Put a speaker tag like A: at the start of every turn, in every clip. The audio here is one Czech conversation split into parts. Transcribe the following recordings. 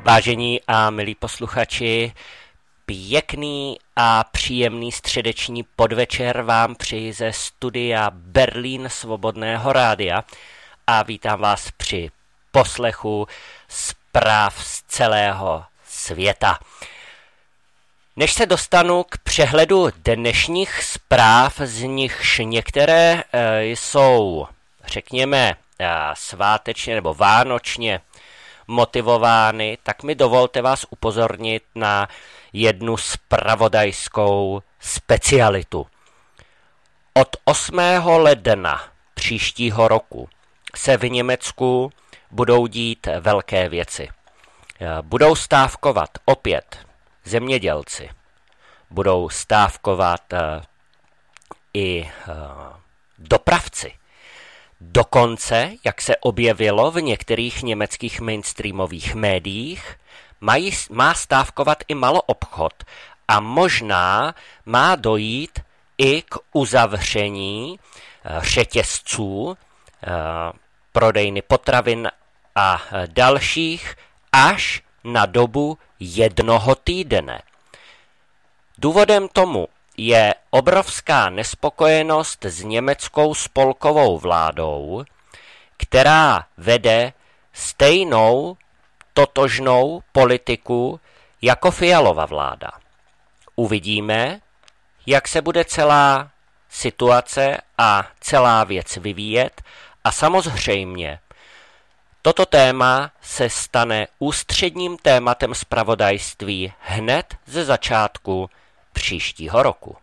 A: Vážení a milí posluchači, pěkný a příjemný středeční podvečer vám přeji ze studia Berlín Svobodného rádia a vítám vás při poslechu zpráv z celého světa. Než se dostanu k přehledu dnešních zpráv, z nichž některé jsou, řekněme, svátečně nebo vánočně motivovány, tak mi dovolte vás upozornit na jednu zpravodajskou specialitu. Od 8. ledna příštího roku se v Německu budou dít velké věci. Budou stávkovat opět zemědělci, budou stávkovat i dopravci. Dokonce, jak se objevilo v některých německých mainstreamových médiích, má stávkovat i maloobchod a možná má dojít i k uzavření řetězců, prodejny potravin a dalších až na dobu 1 týdne. Důvodem tomu je obrovská nespokojenost s německou spolkovou vládou, která vede stejnou totožnou politiku jako Fialova vláda. Uvidíme, jak se bude celá situace a celá věc vyvíjet a samozřejmě toto téma se stane ústředním tématem zpravodajství hned ze začátku příštího roku.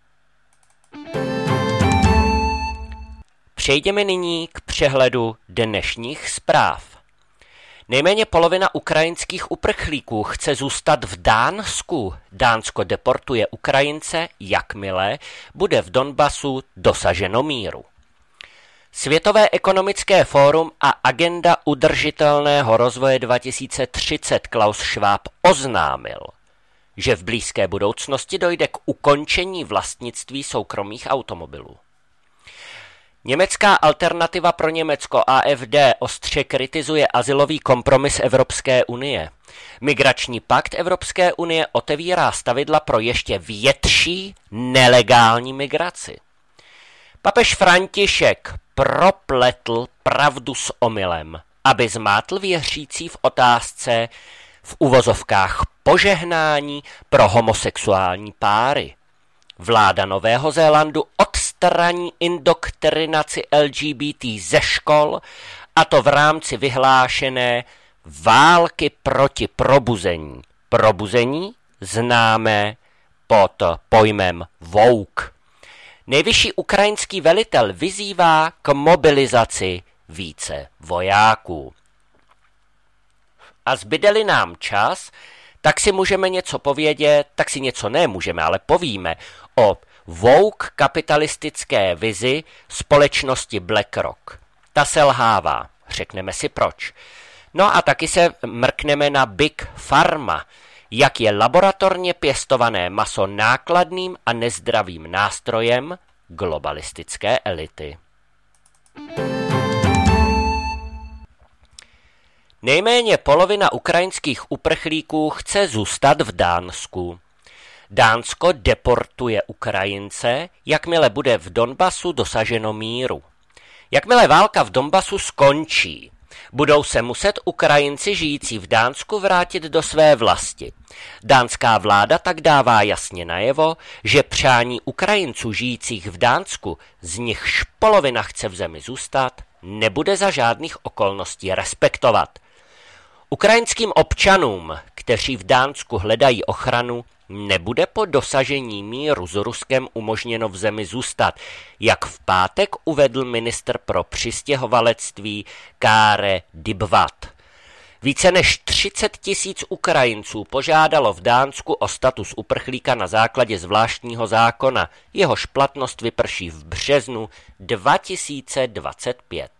A: Přejdeme nyní k přehledu dnešních zpráv. Nejméně polovina ukrajinských uprchlíků chce zůstat v Dánsku. Dánsko deportuje Ukrajince, jakmile bude v Donbasu dosaženo míru. Světové ekonomické fórum a agenda udržitelného rozvoje 2030 Klaus Schwab oznámil, že v blízké budoucnosti dojde k ukončení vlastnictví soukromých automobilů. Německá alternativa pro Německo AfD ostře kritizuje azylový kompromis Evropské unie. Migrační pakt Evropské unie otevírá stavidla pro ještě větší nelegální migraci. Papež František propletl pravdu s omylem, aby zmátl věřící v otázce v uvozovkách požehnání pro homosexuální páry. Vláda Nového Zélandu odstraní indoktrinaci LGBT ze škol, a to v rámci vyhlášené války proti probuzení. Probuzení známé pod pojmem woke. Nejvyšší ukrajinský velitel vyzývá k mobilizaci více vojáků. A zbyde-li nám čas, tak si můžeme něco povědět, tak si něco nemůžeme, ale povíme o woke kapitalistické vizi společnosti BlackRock. Ta selhává, řekneme si proč. No a taky se mrkneme na Big Pharma, jak je laboratorně pěstované maso nákladným a nezdravým nástrojem globalistické elity. Nejméně polovina ukrajinských uprchlíků chce zůstat v Dánsku. Dánsko deportuje Ukrajince, jakmile bude v Donbasu dosaženo míru. Jakmile válka v Donbasu skončí, budou se muset Ukrajinci žijící v Dánsku vrátit do své vlasti. Dánská vláda tak dává jasně najevo, že přání Ukrajinců žijících v Dánsku, z nichž polovina chce v zemi zůstat, nebude za žádných okolností respektovat. Ukrajinským občanům, kteří v Dánsku hledají ochranu, nebude po dosažení míru s Ruskem umožněno v zemi zůstat, jak v pátek uvedl ministr pro přistěhovalectví Káre Dybvat. Více než 30 000 Ukrajinců požádalo v Dánsku o status uprchlíka na základě zvláštního zákona, jehož platnost vyprší v březnu 2025.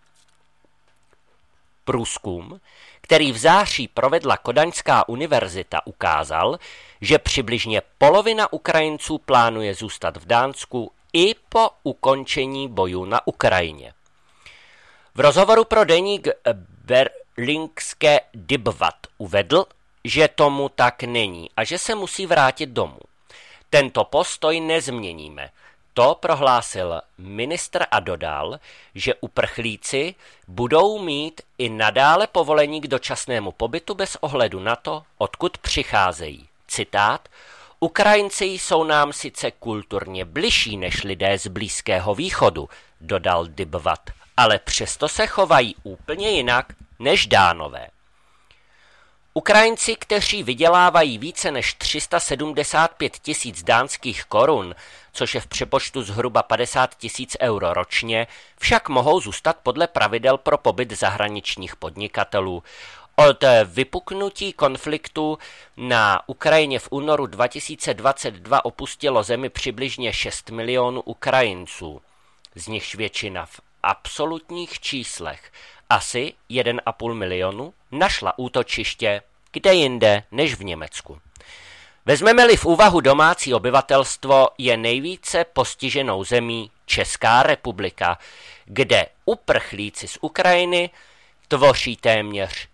A: Průzkum, který v září provedla Kodaňská univerzita, ukázal, že přibližně polovina Ukrajinců plánuje zůstat v Dánsku i po ukončení bojů na Ukrajině. V rozhovoru pro deník Lingske Dibvat uvedl, že tomu tak není a že se musí vrátit domů. Tento postoj nezměníme. To prohlásil ministr a dodal, že uprchlíci budou mít i nadále povolení k dočasnému pobytu bez ohledu na to, odkud přicházejí. Citát: Ukrajinci jsou nám sice kulturně bližší než lidé z Blízkého východu, dodal Dibvat, ale přesto se chovají úplně jinak než Dánové. Ukrajinci, kteří vydělávají více než 375 000 dánských korun, což je v přepočtu zhruba 50 000 euro ročně, však mohou zůstat podle pravidel pro pobyt zahraničních podnikatelů. Od vypuknutí konfliktu na Ukrajině v únoru 2022 opustilo zemi přibližně 6 milionů Ukrajinců, z nichž většina v absolutních číslech, asi 1,5 milionu, našla útočiště kde jinde než v Německu. Vezmeme-li v úvahu domácí obyvatelstvo, je nejvíce postiženou zemí Česká republika, kde uprchlíci z Ukrajiny tvoří téměř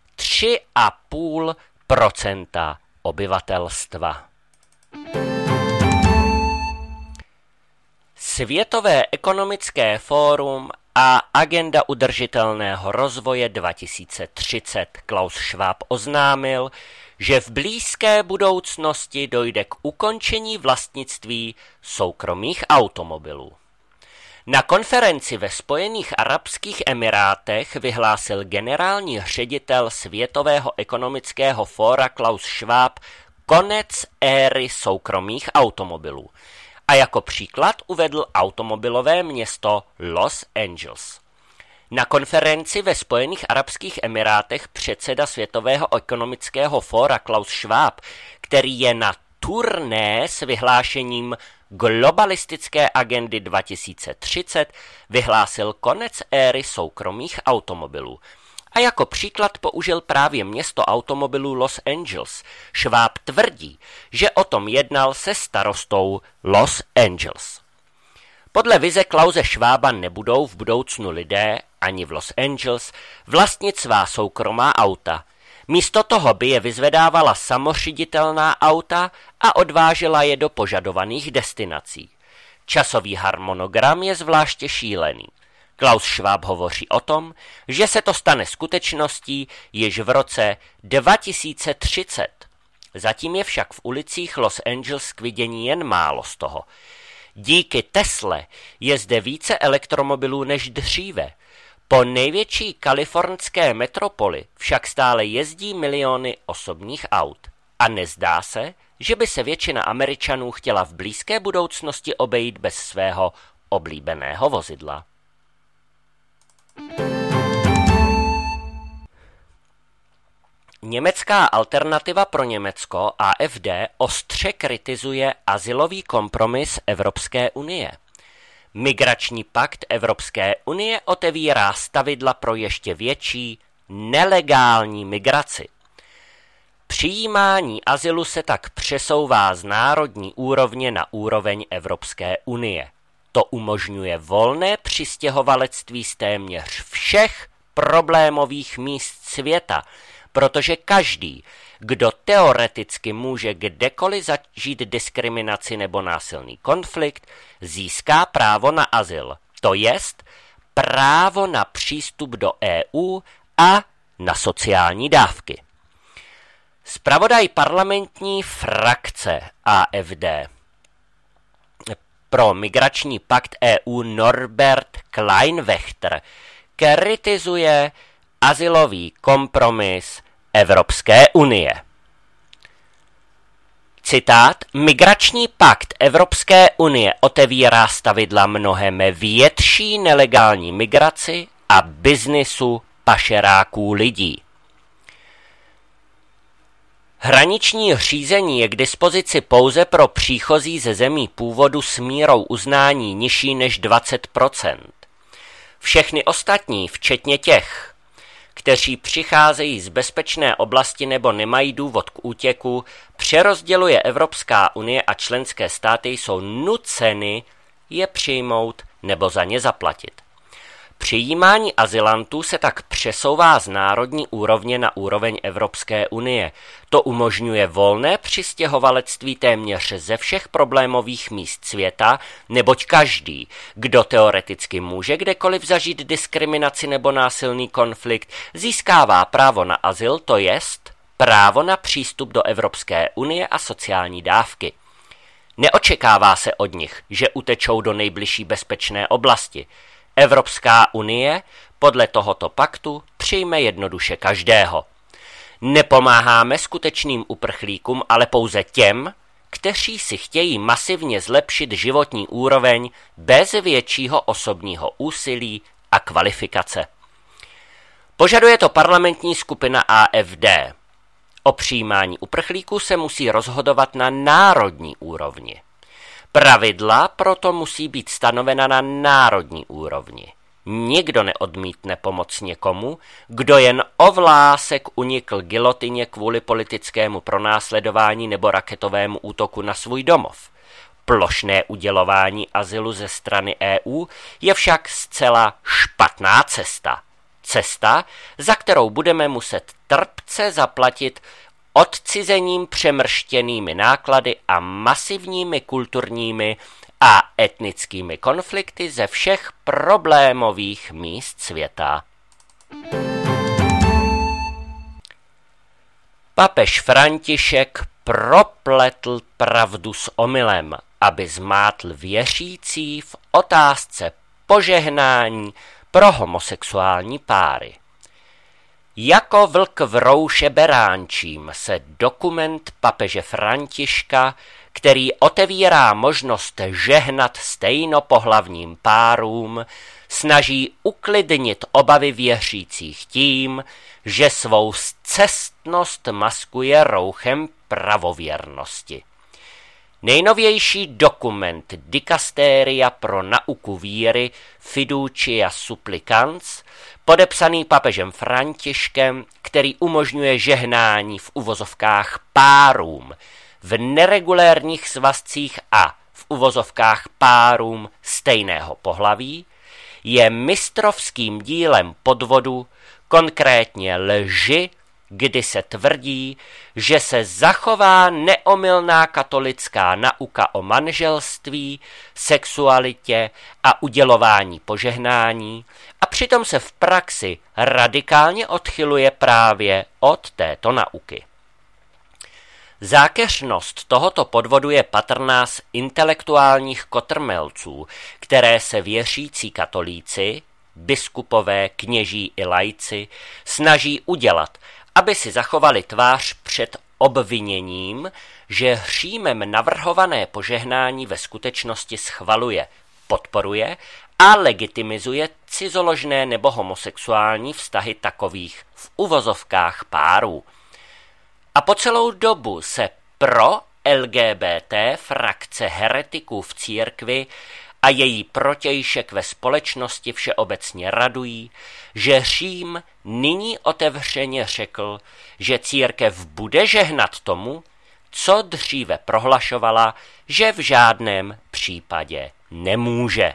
A: 3,5% obyvatelstva. Světové ekonomické fórum a agenda udržitelného rozvoje 2030. Klaus Schwab oznámil, že v blízké budoucnosti dojde k ukončení vlastnictví soukromých automobilů. Na konferenci ve Spojených arabských emirátech vyhlásil generální ředitel Světového ekonomického fóra Klaus Schwab konec éry soukromých automobilů. A jako příklad uvedl automobilové město Los Angeles. Na konferenci ve Spojených arabských emirátech předseda Světového ekonomického fóra Klaus Schwab, který je na turné s vyhlášením globalistické agendy 2030, vyhlásil konec éry soukromých automobilů. A jako příklad použil právě město automobilů Los Angeles. Schwab tvrdí, že o tom jednal se starostou Los Angeles. Podle vize Klause Schwaba nebudou v budoucnu lidé, ani v Los Angeles, vlastnit svá soukromá auta. Místo toho by je vyzvedávala samořiditelná auta a odvážela je do požadovaných destinací. Časový harmonogram je zvláště šílený. Klaus Schwab hovoří o tom, že se to stane skutečností již v roce 2030. Zatím je však v ulicích Los Angeles k vidění jen málo z toho. Díky Tesle je zde více elektromobilů než dříve. Po největší kalifornské metropoli však stále jezdí miliony osobních aut. A nezdá se, že by se většina Američanů chtěla v blízké budoucnosti obejít bez svého oblíbeného vozidla. Německá alternativa pro Německo AfD ostře kritizuje azylový kompromis Evropské unie. Migrační pakt Evropské unie otevírá stavidla pro ještě větší nelegální migraci. Přijímání azylu se tak přesouvá z národní úrovně na úroveň Evropské unie. To umožňuje volné přistěhovalectví z téměř všech problémových míst světa, protože každý, kdo teoreticky může kdekoliv zažít diskriminaci nebo násilný konflikt, získá právo na azyl, to jest právo na přístup do EU a na sociální dávky. Zpravodaj parlamentní frakce AfD pro migrační pakt EU Norbert Kleinwächter kritizuje azylový kompromis Evropské unie. Citát: Migrační pakt Evropské unie otevírá stavidla mnohem větší nelegální migraci a biznisu pašeráků lidí. Hraniční řízení je k dispozici pouze pro příchozí ze zemí původu s mírou uznání nižší než 20%. Všechny ostatní, včetně těch, kteří přicházejí z bezpečné oblasti nebo nemají důvod k útěku, přerozděluje Evropská unie a členské státy jsou nuceny je přijmout nebo za ně zaplatit. Přijímání azylantů se tak přesouvá z národní úrovně na úroveň Evropské unie. To umožňuje volné přistěhovalectví téměř ze všech problémových míst světa, neboť každý, kdo teoreticky může kdekoliv zažít diskriminaci nebo násilný konflikt, získává právo na azyl, to jest právo na přístup do Evropské unie a sociální dávky. Neočekává se od nich, že utečou do nejbližší bezpečné oblasti. Evropská unie podle tohoto paktu přijme jednoduše každého. Nepomáháme skutečným uprchlíkům, ale pouze těm, kteří si chtějí masivně zlepšit životní úroveň bez většího osobního úsilí a kvalifikace. Požaduje to parlamentní skupina AfD. O přijímání uprchlíků se musí rozhodovat na národní úrovni. Pravidla proto musí být stanovena na národní úrovni. Nikdo neodmítne pomoc někomu, kdo jen o vlásek unikl gilotině kvůli politickému pronásledování nebo raketovému útoku na svůj domov. Plošné udělování azylu ze strany EU je však zcela špatná cesta. Cesta, za kterou budeme muset trpce zaplatit odcizením přemrštěnými náklady a masivními kulturními a etnickými konflikty ze všech problémových míst světa. Papež František propletl pravdu s omylem, aby zmátl věřící v otázce požehnání pro homosexuální páry. Jako vlk v rouše beránčím se dokument papeže Františka, který otevírá možnost žehnat stejnopohlavním párům, snaží uklidnit obavy věřících tím, že svou scestnost maskuje rouchem pravověrnosti. Nejnovější dokument Dikasteria pro nauku víry Fiducia Supplicans, podepsaný papežem Františkem, který umožňuje žehnání v uvozovkách párům, v neregulérních svazcích a v uvozovkách párům stejného pohlaví, je mistrovským dílem podvodu, konkrétně lži, kdy se tvrdí, že se zachová neomylná katolická nauka o manželství, sexualitě a udělování požehnání a přitom se v praxi radikálně odchyluje právě od této nauky. Zákeřnost tohoto podvodu je patrná z intelektuálních kotrmelců, které se věřící katolíci, biskupové, kněží i laici snaží udělat, aby si zachovali tvář před obviněním, že hřímem navrhované požehnání ve skutečnosti schvaluje, podporuje a legitimizuje cizoložné nebo homosexuální vztahy takových v uvozovkách párů. A po celou dobu se pro LGBT frakce heretiků v církvi a její protějšek ve společnosti všeobecně radují, že Řím nyní otevřeně řekl, že církev bude žehnat tomu, co dříve prohlašovala, že v žádném případě nemůže.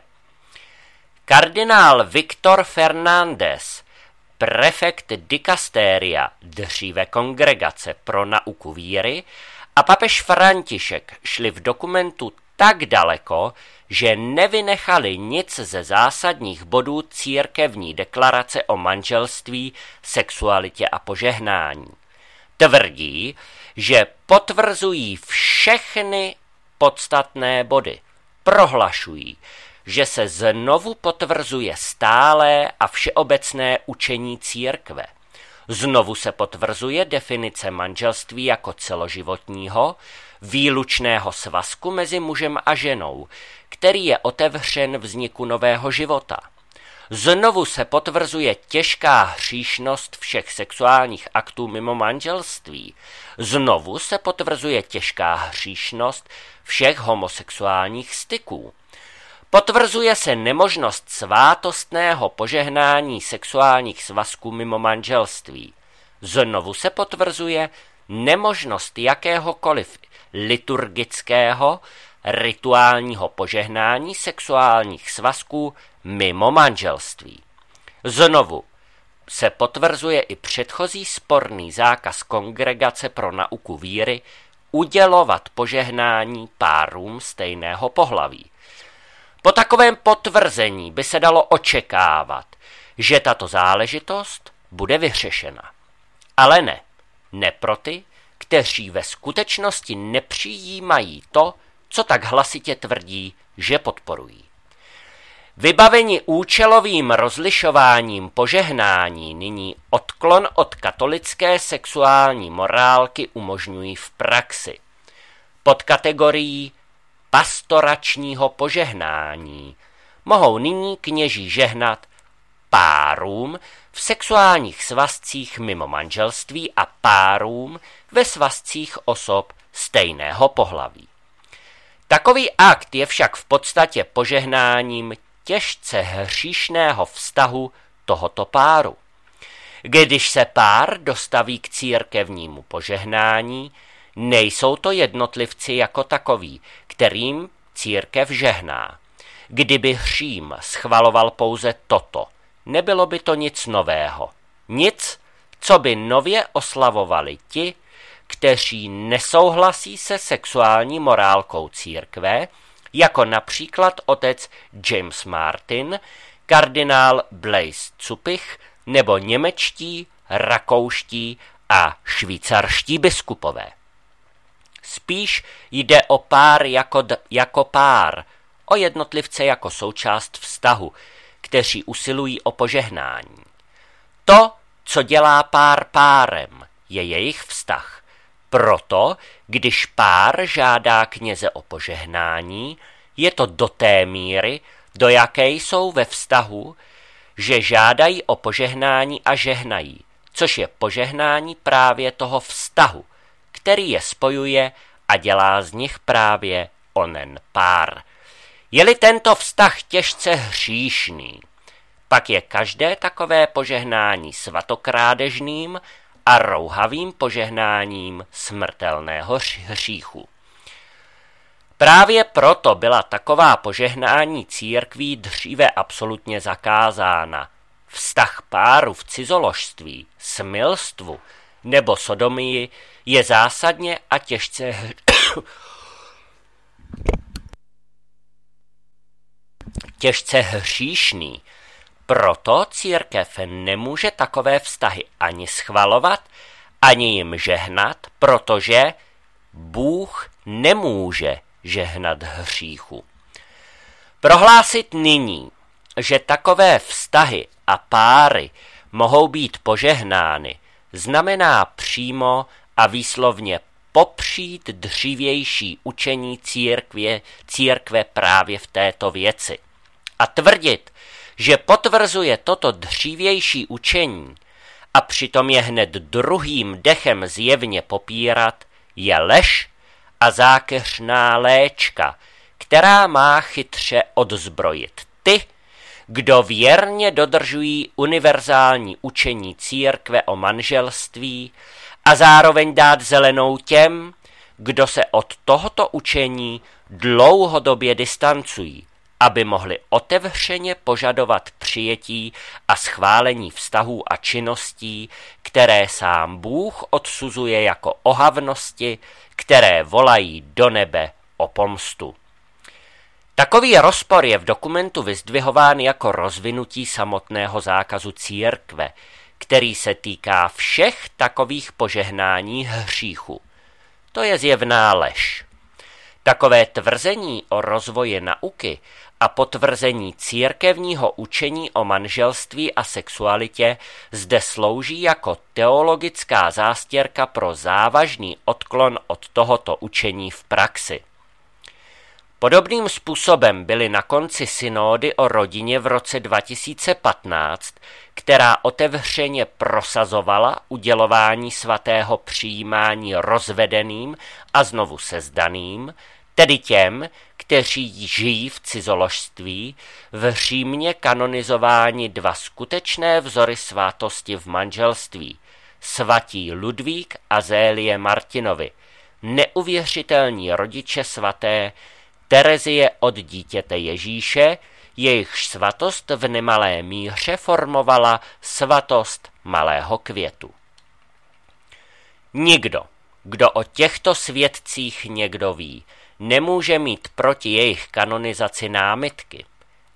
A: Kardinál Viktor Fernández, prefekt dikasteria, dříve Kongregace pro nauku víry, a papež František šli v dokumentu tak daleko, že nevynechali nic ze zásadních bodů církevní deklarace o manželství, sexualitě a požehnání. Tvrdí, že potvrzují všechny podstatné body. Prohlašují, že se znovu potvrzuje stálé a všeobecné učení církve. Znovu se potvrzuje definice manželství jako celoživotního, výlučného svazku mezi mužem a ženou, který je otevřen vzniku nového života. Znovu se potvrzuje těžká hříšnost všech sexuálních aktů mimo manželství. Znovu se potvrzuje těžká hříšnost všech homosexuálních styků. Potvrzuje se nemožnost svátostného požehnání sexuálních svazků mimo manželství. Znovu se potvrzuje nemožnost jakéhokoliv liturgického, rituálního požehnání sexuálních svazků mimo manželství. Znovu se potvrzuje i předchozí sporný zákaz Kongregace pro nauku víry udělovat požehnání párům stejného pohlaví. Po takovém potvrzení by se dalo očekávat, že tato záležitost bude vyřešena. Ale ne pro ty, kteří ve skutečnosti nepřijímají to, co tak hlasitě tvrdí, že podporují. Vybavení účelovým rozlišováním požehnání nyní odklon od katolické sexuální morálky umožňují v praxi. Pod kategorií pastoračního požehnání mohou nyní kněží žehnat párům v sexuálních svazcích mimo manželství a párům ve svazcích osob stejného pohlaví. Takový akt je však v podstatě požehnáním těžce hříšného vztahu tohoto páru. Když se pár dostaví k církevnímu požehnání, nejsou to jednotlivci jako takoví, kterým církev žehná. Kdyby Řím schvaloval pouze toto, nebylo by to nic nového. Nic, co by nově oslavovali ti, kteří nesouhlasí se sexuální morálkou církve, jako například otec James Martin, kardinál Blaise Cupich nebo němečtí, rakouští a švýcarští biskupové. Spíš jde o pár jako pár, o jednotlivce jako součást vztahu, kteří usilují o požehnání. To, co dělá pár párem, je jejich vztah. Proto, když pár žádá kněze o požehnání, je to do té míry, do jaké jsou ve vztahu, že žádají o požehnání a žehnají, což je požehnání právě toho vztahu, který je spojuje a dělá z nich právě onen pár. Je-li tento vztah těžce hříšný, pak je každé takové požehnání svatokrádežným a rouhavým požehnáním smrtelného hříchu. Právě proto byla taková požehnání církví dříve absolutně zakázána. Vztah páru v cizoložství, smilstvu nebo sodomii je zásadně a těžce hříšný. Proto církev nemůže takové vztahy ani schvalovat, ani jim žehnat, protože Bůh nemůže žehnat hříchu. Prohlásit nyní, že takové vztahy a páry mohou být požehnány, znamená přímo a výslovně popřít dřívější učení církve právě v této věci. A tvrdit, že potvrzuje toto dřívější učení a přitom je hned druhým dechem zjevně popírat, je lež a zákeřná léčka, která má chytře odzbrojit ty, kdo věrně dodržují univerzální učení církve o manželství a zároveň dát zelenou těm, kdo se od tohoto učení dlouhodobě distancují, aby mohli otevřeně požadovat přijetí a schválení vztahů a činností, které sám Bůh odsuzuje jako ohavnosti, které volají do nebe o pomstu. Takový rozpor je v dokumentu vyzdvihován jako rozvinutí samotného zákazu církve, který se týká všech takových požehnání hříchu. To je zjevná lež. Takové tvrzení o rozvoji nauky a potvrzení církevního učení o manželství a sexualitě zde slouží jako teologická zástěrka pro závažný odklon od tohoto učení v praxi. Podobným způsobem byly na konci synódy o rodině v roce 2015, která otevřeně prosazovala udělování svatého přijímání rozvedeným a znovu sezdaným, tedy těm, kteří žijí v cizoložství, v Římě kanonizováni dva skutečné vzory svátosti v manželství, svatí Ludvík a Zélie Martinovi, neuvěřitelní rodiče svaté Terezie od dítěte Ježíše, jejichž svatost v nemalé míře formovala svatost malého květu. Nikdo, kdo o těchto svědcích někdo ví, nemůže mít proti jejich kanonizaci námitky,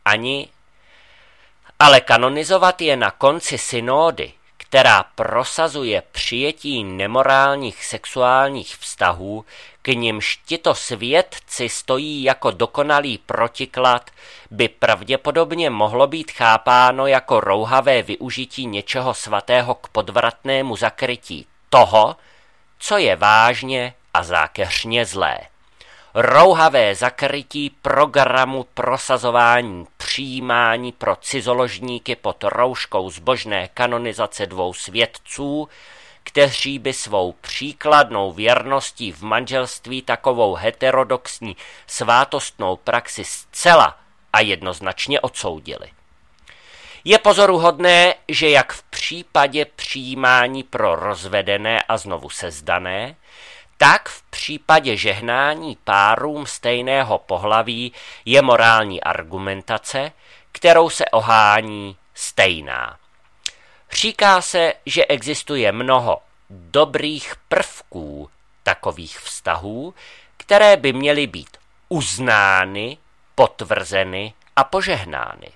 A: ale kanonizovat je na konci synódy, která prosazuje přijetí nemorálních sexuálních vztahů, k nimž tito svědci stojí jako dokonalý protiklad, by pravděpodobně mohlo být chápáno jako rouhavé využití něčeho svatého k podvratnému zakrytí toho, co je vážně a zákeřně zlé. Rouhavé zakrytí programu prosazování přijímání pro cizoložníky pod rouškou zbožné kanonizace dvou svědců, kteří by svou příkladnou věrností v manželství takovou heterodoxní svátostnou praxi zcela a jednoznačně odsoudili. Je pozoruhodné, že jak v případě přijímání pro rozvedené a znovu sezdané, tak v případě žehnání párům stejného pohlaví je morální argumentace, kterou se ohání, stejná. Říká se, že existuje mnoho dobrých prvků takových vztahů, které by měly být uznány, potvrzeny a požehnány.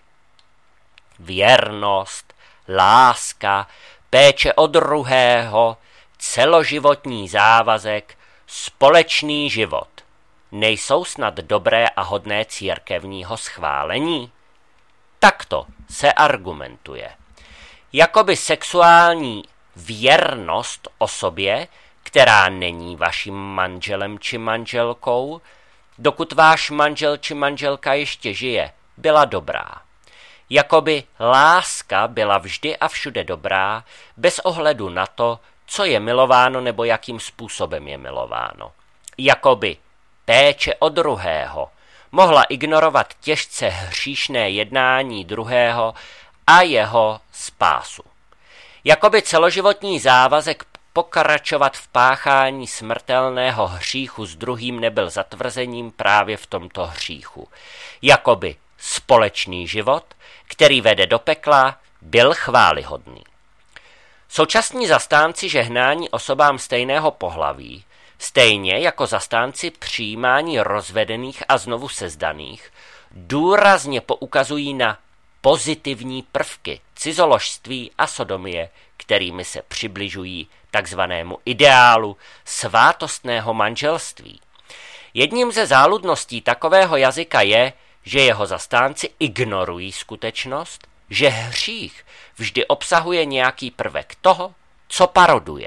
A: Věrnost, láska, péče o druhého, celoživotní závazek, společný život nejsou snad dobré a hodné církevního schválení? Takto se argumentuje. Jakoby sexuální věrnost osobě, která není vaším manželem či manželkou, dokud váš manžel či manželka ještě žije, byla dobrá. Jakoby láska byla vždy a všude dobrá, bez ohledu na to, co je milováno nebo jakým způsobem je milováno. Jakoby péče o druhého mohla ignorovat těžce hříšné jednání druhého a jeho spásu. Jakoby celoživotní závazek pokračovat v páchání smrtelného hříchu s druhým nebyl zatvrzením právě v tomto hříchu. Jakoby společný život, který vede do pekla, byl chvályhodný. Současní zastánci žehnání osobám stejného pohlaví, stejně jako zastánci přijímání rozvedených a znovu sezdaných, důrazně poukazují na pozitivní prvky cizoložství a sodomie, kterými se přibližují takzvanému ideálu svátostného manželství. Jedním ze záludností takového jazyka je, že jeho zastánci ignorují skutečnost, že hřích vždy obsahuje nějaký prvek toho, co paroduje.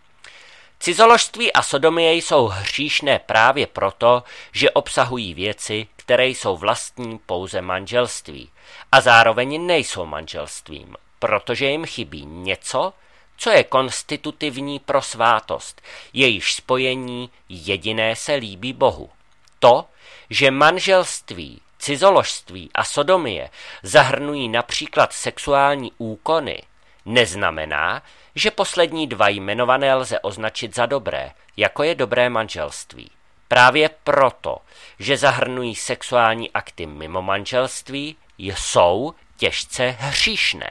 A: Cizoložství a sodomie jsou hříšné právě proto, že obsahují věci, které jsou vlastní pouze manželství a zároveň nejsou manželstvím, protože jim chybí něco, co je konstitutivní pro svátost, jejíž spojení jediné se líbí Bohu. To, že manželství, cizoložství a sodomie zahrnují například sexuální úkony, neznamená, že poslední dva jmenované lze označit za dobré, jako je dobré manželství. Právě proto, že zahrnují sexuální akty mimo manželství, jsou těžce hříšné.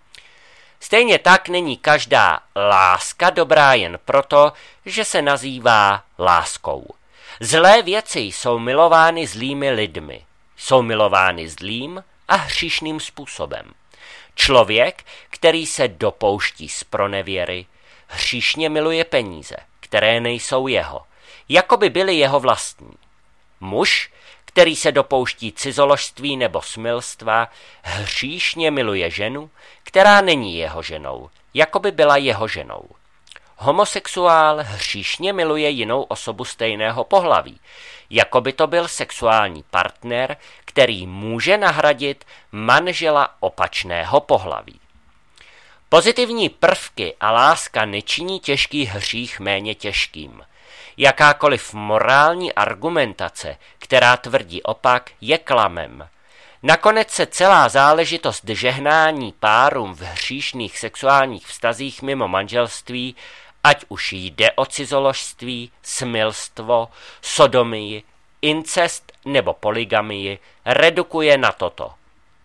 A: Stejně tak není každá láska dobrá jen proto, že se nazývá láskou. Zlé věci jsou milovány zlými lidmi, jsou milovány zlým a hříšným způsobem. Člověk, který se dopouští zpronevěry, hříšně miluje peníze, které nejsou jeho, jako by byly jeho vlastní. Muž, který se dopouští cizoložství nebo smilstva, hříšně miluje ženu, která není jeho ženou, jako by byla jeho ženou. Homosexuál hříšně miluje jinou osobu stejného pohlaví, jako by to byl sexuální partner, který může nahradit manžela opačného pohlaví. Pozitivní prvky a láska nečiní těžký hřích méně těžkým. Jakákoliv morální argumentace, která tvrdí opak, je klamem. Nakonec se celá záležitost žehnání párům v hříšných sexuálních vztazích mimo manželství, ať už jde o cizoložství, smilstvo, sodomii, incest nebo polygamii, redukuje na toto.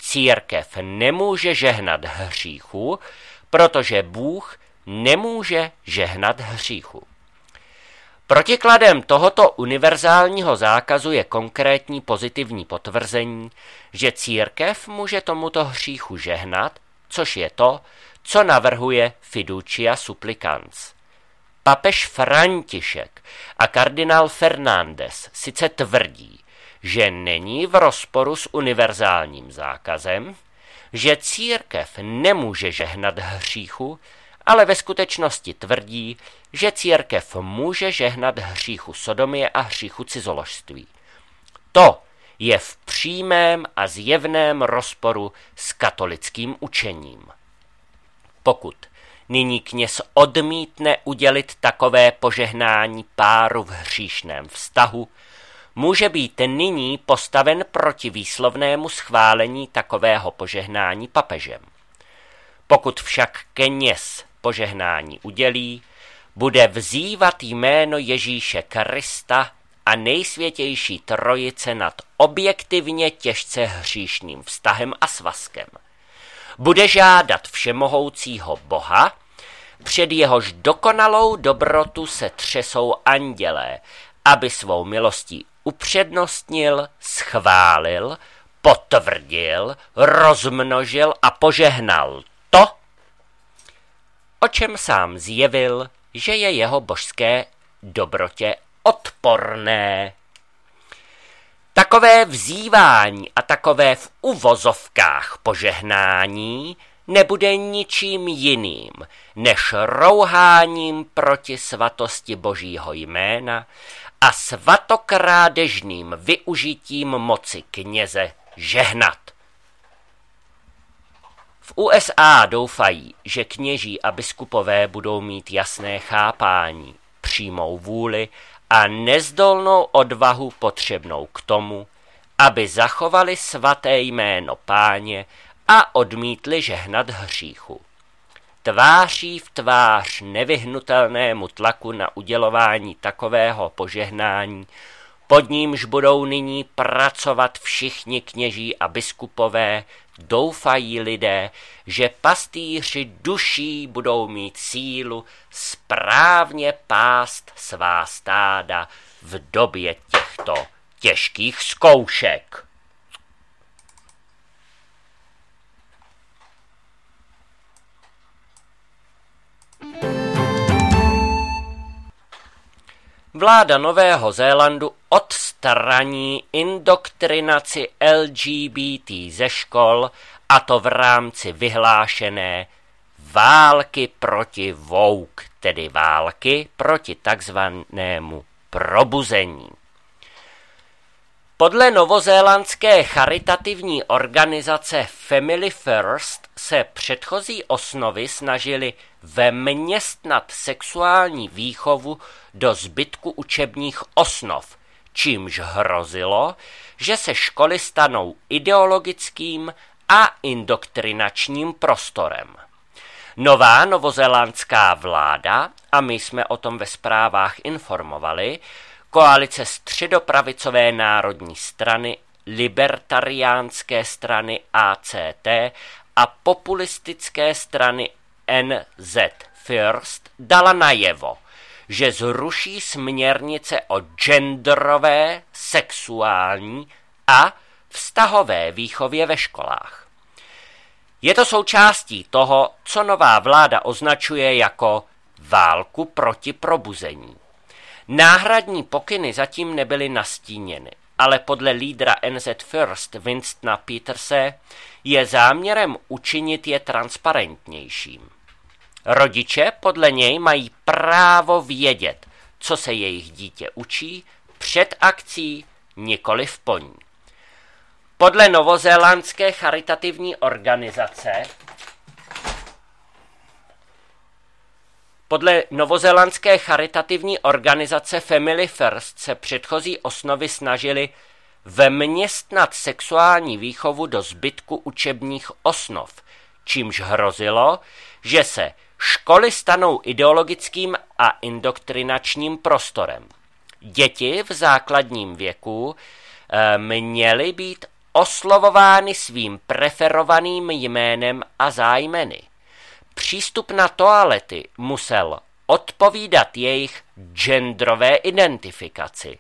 A: Církev nemůže žehnat hříchu, protože Bůh nemůže žehnat hříchu. Protikladem tohoto univerzálního zákazu je konkrétní pozitivní potvrzení, že církev může tomuto hříchu žehnat, což je to, co navrhuje fiducia supplicans. Papež František a kardinál Fernández sice tvrdí, že není v rozporu s univerzálním zákazem, že církev nemůže žehnat hříchu, ale ve skutečnosti tvrdí, že církev může žehnat hříchu sodomie a hříchu cizoložství. To je v přímém a zjevném rozporu s katolickým učením. Pokud nyní kněz odmítne udělit takové požehnání páru v hříšném vztahu, může být nyní postaven proti výslovnému schválení takového požehnání papežem. Pokud však kněz požehnání udělí, bude vzývat jméno Ježíše Krista a nejsvětější trojice nad objektivně těžce hříšným vztahem a svazkem. Bude žádat všemohoucího Boha, před jehož dokonalou dobrotu se třesou andělé, aby svou milostí upřednostnil, schválil, potvrdil, rozmnožil a požehnal to, o čem sám zjevil, že je jeho božské dobrotě odporné. Takové vzývání a takové v uvozovkách požehnání nebude ničím jiným, než rouháním proti svatosti Božího jména a svatokrádežným využitím moci kněze žehnat. V USA doufají, že kněží a biskupové budou mít jasné chápání, přímou vůli a nezdolnou odvahu potřebnou k tomu, aby zachovali svaté jméno Páně a odmítli žehnat hříchu. Tváří v tvář nevyhnutelnému tlaku na udělování takového požehnání, pod nímž budou nyní pracovat všichni kněží a biskupové, doufají lidé, že pastýři duší budou mít sílu správně pást svá stáda v době těchto těžkých zkoušek. Vláda Nového Zélandu odstraní indoktrinaci LGBT ze škol, a to v rámci vyhlášené války proti woke, tedy války proti takzvanému probuzení. Podle novozélandské charitativní organizace Family First se předchozí osnovy snažily vměstnat sexuální výchovu do zbytku učebních osnov, čímž hrozilo, že se školy stanou ideologickým a indoktrinačním prostorem. Nová novozélandská vláda, a my jsme o tom ve zprávách informovali, koalice středopravicové národní strany, libertariánské strany ACT a populistické strany NZ First dala najevo, že zruší směrnice o genderové, sexuální a vztahové výchově ve školách. Je to součástí toho, co nová vláda označuje jako válku proti probuzení. Náhradní pokyny zatím nebyly nastíněny, ale podle lídra NZ First Winstona Peterse je záměrem učinit je transparentnějším. Rodiče podle něj mají právo vědět, co se jejich dítě učí před akcí, nikoliv po ní. Podle novozélandské charitativní organizace Family First se předchozí osnovy snažily vměstnat sexuální výchovu do zbytku učebních osnov, čímž hrozilo, že se školy stanou ideologickým a indoktrinačním prostorem. Děti v základním věku měly být oslovovány svým preferovaným jménem a zájmeny. Přístup na toalety musel odpovídat jejich genderové identifikaci.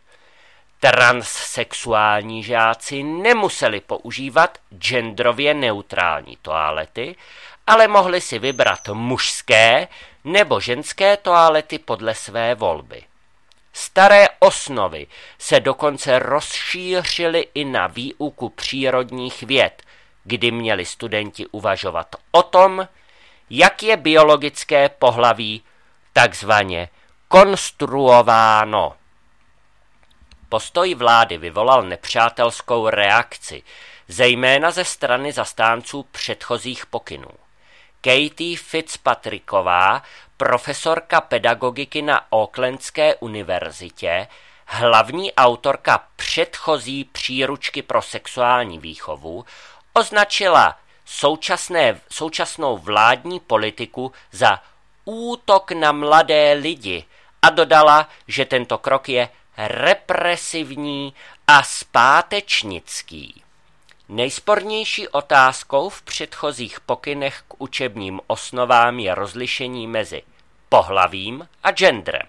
A: Transsexuální žáci nemuseli používat genderově neutrální toalety, ale mohli si vybrat mužské nebo ženské toalety podle své volby. Staré osnovy se dokonce rozšířily i na výuku přírodních věd, kdy měli studenti uvažovat o tom, jak je biologické pohlaví takzvaně konstruováno. Postoj vlády vyvolal nepřátelskou reakci, zejména ze strany zastánců předchozích pokynů. Katie Fitzpatricková, profesorka pedagogiky na Aucklandské univerzitě, hlavní autorka předchozí příručky pro sexuální výchovu, označila současnou vládní politiku za útok na mladé lidi a dodala, že tento krok je represivní a zpátečnický. Nejspornější otázkou v předchozích pokynech k učebním osnovám je rozlišení mezi pohlavím a genderem.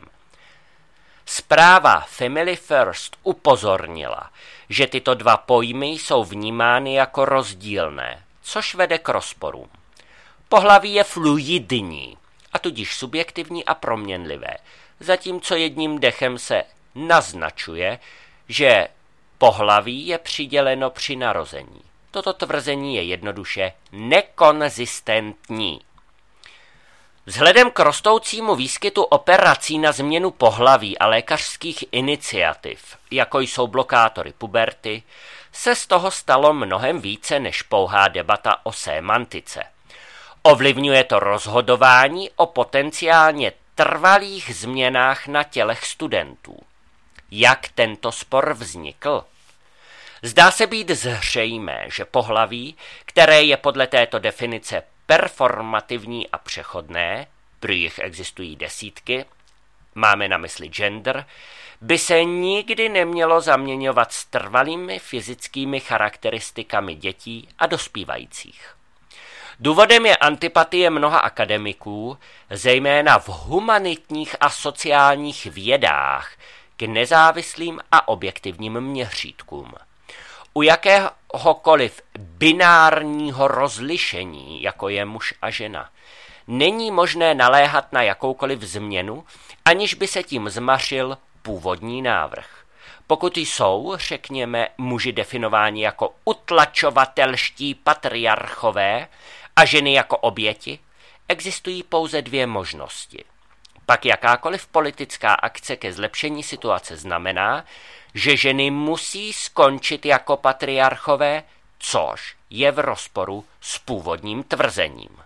A: Zpráva Family First upozornila, že tyto dva pojmy jsou vnímány jako rozdílné, což vede k rozporům. Pohlaví je fluidní, a tudíž subjektivní a proměnlivé, zatímco jedním dechem se naznačuje, že pohlaví je přiděleno při narození. Toto tvrzení je jednoduše nekonzistentní. Vzhledem k rostoucímu výskytu operací na změnu pohlaví a lékařských iniciativ, jako jsou blokátory puberty, se z toho stalo mnohem více než pouhá debata o sémantice. Ovlivňuje to rozhodování o potenciálně trvalých změnách na tělech studentů. Jak tento spor vznikl? Zdá se být zřejmé, že pohlaví, které je podle této definice performativní a přechodné, prý jich existují desítky, máme na mysli gender, by se nikdy nemělo zaměňovat s trvalými fyzickými charakteristikami dětí a dospívajících. Důvodem je antipatie mnoha akademiků, zejména v humanitních a sociálních vědách, k nezávislým a objektivním měřítkům. U jakéhokoliv binárního rozlišení, jako je muž a žena, není možné naléhat na jakoukoliv změnu, aniž by se tím zmařil původní návrh. Pokud jsou, řekněme, muži definováni jako utlačovatelští patriarchové a ženy jako oběti, existují pouze dvě možnosti. Pak jakákoliv politická akce ke zlepšení situace znamená, že ženy musí skončit jako patriarchové, což je v rozporu s původním tvrzením.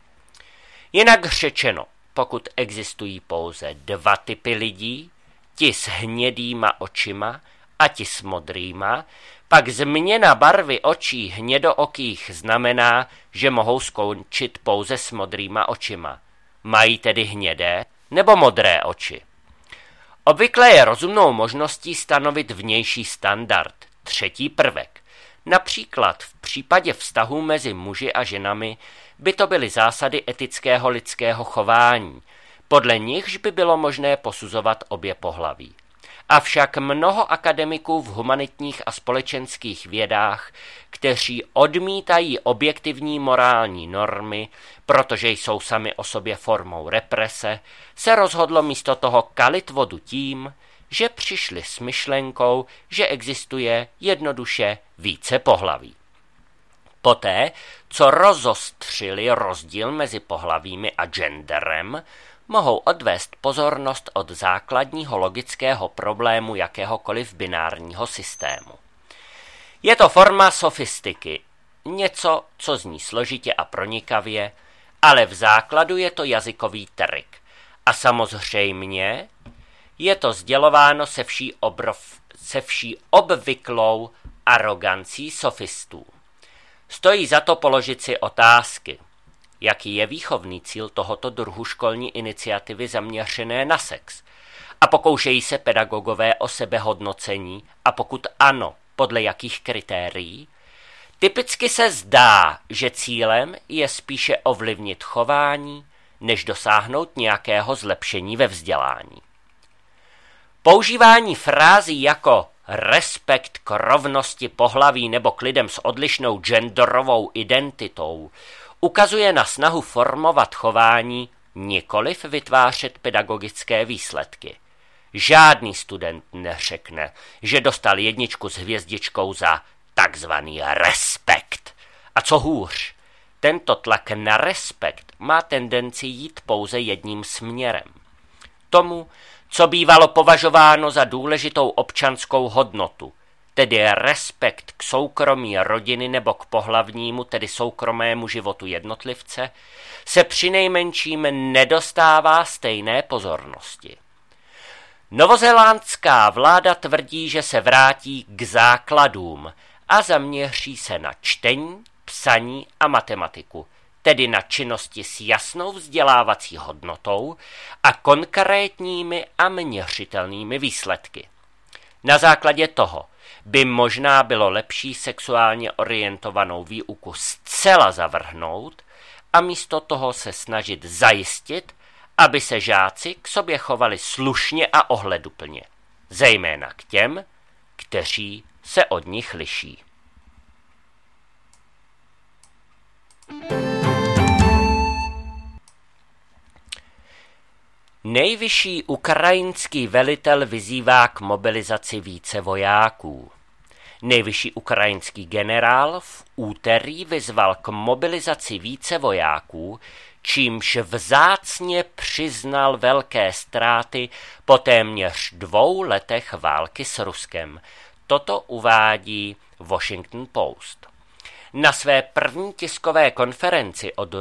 A: Jinak řečeno, pokud existují pouze dva typy lidí, ti s hnědýma očima a ti s modrýma, pak změna barvy očí hnědookých znamená, že mohou skončit pouze s modrýma očima. Mají tedy hnědé nebo modré oči. Obvykle je rozumnou možností stanovit vnější standard, třetí prvek. Například v případě vztahů mezi muži a ženami by to byly zásady etického lidského chování, podle nichž by bylo možné posuzovat obě pohlaví. Avšak mnoho akademiků v humanitních a společenských vědách, kteří odmítají objektivní morální normy, protože jsou sami o sobě formou represe, se rozhodlo místo toho kalit vodu tím, že přišli s myšlenkou, že existuje jednoduše více pohlaví. Poté, co rozostřili rozdíl mezi pohlavími a genderem, mohou odvést pozornost od základního logického problému jakéhokoliv binárního systému. Je to forma sofistiky, něco, co zní složitě a pronikavě, ale v základu je to jazykový trik. A samozřejmě je to sdělováno se vší obvyklou arogancí sofistů. Stojí za to položit si otázky. Jaký je výchovný cíl tohoto druhu školní iniciativy zaměřené na sex? A pokoušejí se pedagogové o sebehodnocení? A pokud ano, podle jakých kritérií? Typicky se zdá, že cílem je spíše ovlivnit chování, než dosáhnout nějakého zlepšení ve vzdělání. Používání frází jako respekt k rovnosti pohlaví nebo k lidem s odlišnou genderovou identitou ukazuje na snahu formovat chování, nikoliv vytvářet pedagogické výsledky. Žádný student neřekne, že dostal 1 s hvězdičkou za takzvaný respekt. A co hůř, tento tlak na respekt má tendenci jít pouze jedním směrem. Tomu, co bývalo považováno za důležitou občanskou hodnotu, tedy respekt k soukromí rodiny nebo k pohlavnímu, tedy soukromému životu jednotlivce, se přinejmenším nedostává stejné pozornosti. Novozélandská vláda tvrdí, že se vrátí k základům a zaměří se na čtení, psaní a matematiku, tedy na činnosti s jasnou vzdělávací hodnotou a konkrétními a měřitelnými výsledky. Na základě toho by možná bylo lepší sexuálně orientovanou výuku zcela zavrhnout a místo toho se snažit zajistit, aby se žáci k sobě chovali slušně a ohleduplně, zejména k těm, kteří se od nich liší. Nejvyšší ukrajinský velitel vyzývá k mobilizaci více vojáků. Nejvyšší ukrajinský generál v úterý vyzval k mobilizaci více vojáků, čímž vzácně přiznal velké ztráty po téměř 2 letech války s Ruskem. Toto uvádí Washington Post. Na své první tiskové konferenci od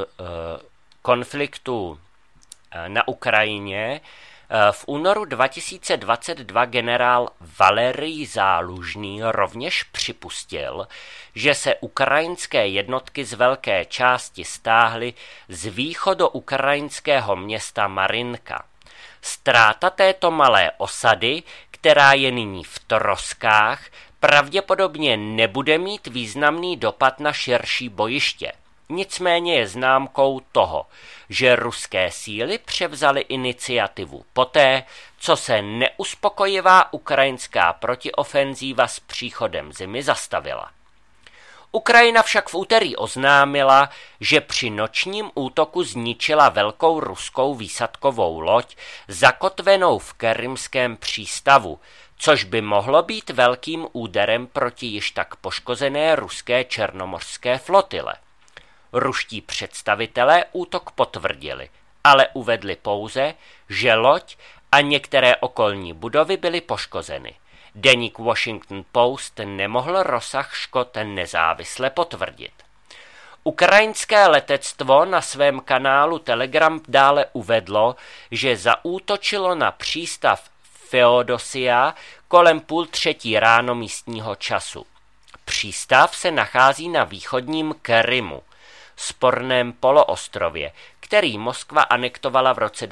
A: konfliktu na Ukrajině v únoru 2022 generál Valerij Zálužný rovněž připustil, že se ukrajinské jednotky z velké části stáhly z východoukrajinského města Marinka. Ztráta této malé osady, která je nyní v troskách, pravděpodobně nebude mít významný dopad na širší bojiště. Nicméně je známkou toho, že ruské síly převzaly iniciativu poté, co se neuspokojivá ukrajinská protiofenzíva s příchodem zimy zastavila. Ukrajina však v úterý oznámila, že při nočním útoku zničila velkou ruskou výsadkovou loď zakotvenou v Krymském přístavu, což by mohlo být velkým úderem proti již tak poškozené ruské černomořské flotile. Ruští představitelé útok potvrdili, ale uvedli pouze, že loď a některé okolní budovy byly poškozeny. Deník Washington Post nemohl rozsah škod nezávisle potvrdit. Ukrajinské letectvo na svém kanálu Telegram dále uvedlo, že zaútočilo na přístav Feodosia kolem 2:30 ráno místního času. Přístav se nachází na východním Krymu, sporném poloostrově, který Moskva anektovala v roce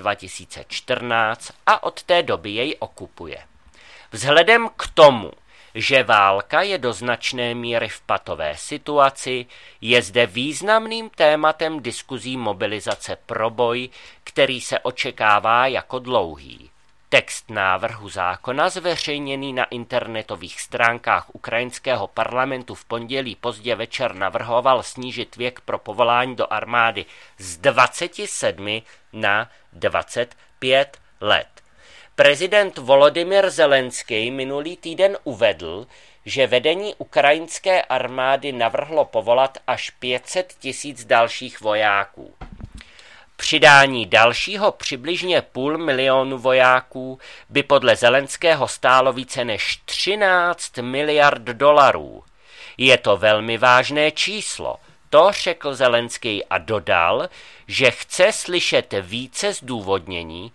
A: 2014 a od té doby jej okupuje. Vzhledem k tomu, že válka je do značné míry v patové situaci, je zde významným tématem diskuzí mobilizace pro boj, který se očekává jako dlouhý. Text návrhu zákona zveřejněný na internetových stránkách ukrajinského parlamentu v pondělí pozdě večer navrhoval snížit věk pro povolání do armády z 27 na 25 let. Prezident Volodymyr Zelenský minulý týden uvedl, že vedení ukrajinské armády navrhlo povolat až 500 000 dalších vojáků. Přidání dalšího přibližně 500 000 vojáků by podle Zelenského stálo více než 13 miliard dolarů. Je to velmi vážné číslo, to řekl Zelenský a dodal, že chce slyšet více zdůvodnění,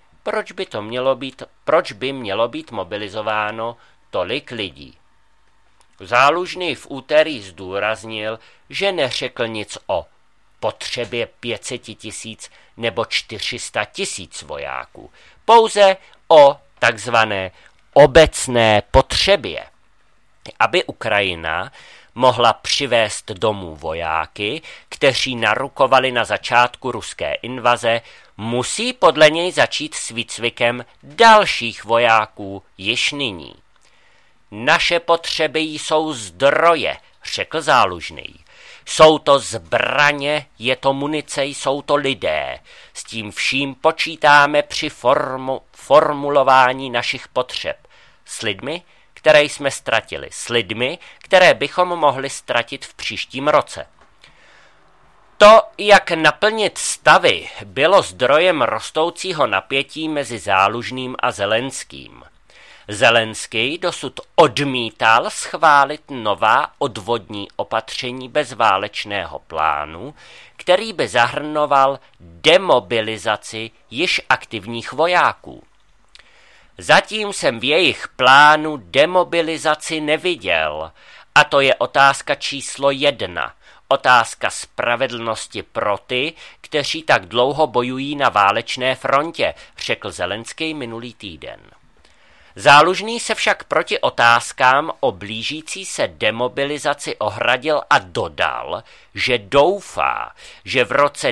A: proč by mělo být mobilizováno tolik lidí. Zálužný v úterý zdůraznil, že neřekl nic o potřebě 500 000 nebo 400 000 vojáků, pouze o takzvané obecné potřebě, aby Ukrajina mohla přivést domů vojáky, kteří narukovali na začátku ruské invaze, musí podle něj začít s výcvikem dalších vojáků již nyní. Naše potřeby jsou zdroje, řekl Zálužný. Jsou to zbraně, je to munice, jsou to lidé. S tím vším počítáme při formulování našich potřeb. S lidmi, které jsme ztratili. S lidmi, které bychom mohli ztratit v příštím roce. To, jak naplnit stavy, bylo zdrojem rostoucího napětí mezi Zálužným a Zelenským. Zelenský dosud odmítal schválit nová odvodní opatření bez válečného plánu, který by zahrnoval demobilizaci již aktivních vojáků. Zatím jsem v jejich plánu demobilizaci neviděl, a to je otázka číslo 1. Otázka spravedlnosti pro ty, kteří tak dlouho bojují na válečné frontě, řekl Zelenský minulý týden. Zálužný se však proti otázkám o blížící se demobilizaci ohradil a dodal, že doufá, že v roce